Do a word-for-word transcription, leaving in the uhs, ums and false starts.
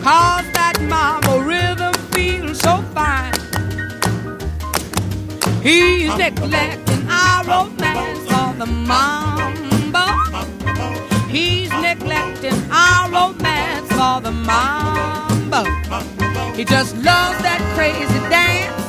'cause that mambo rhythm feels so fine. He's neglecting our romance for the mambo. He's neglecting our romance for the mambo. He just loves that crazy dance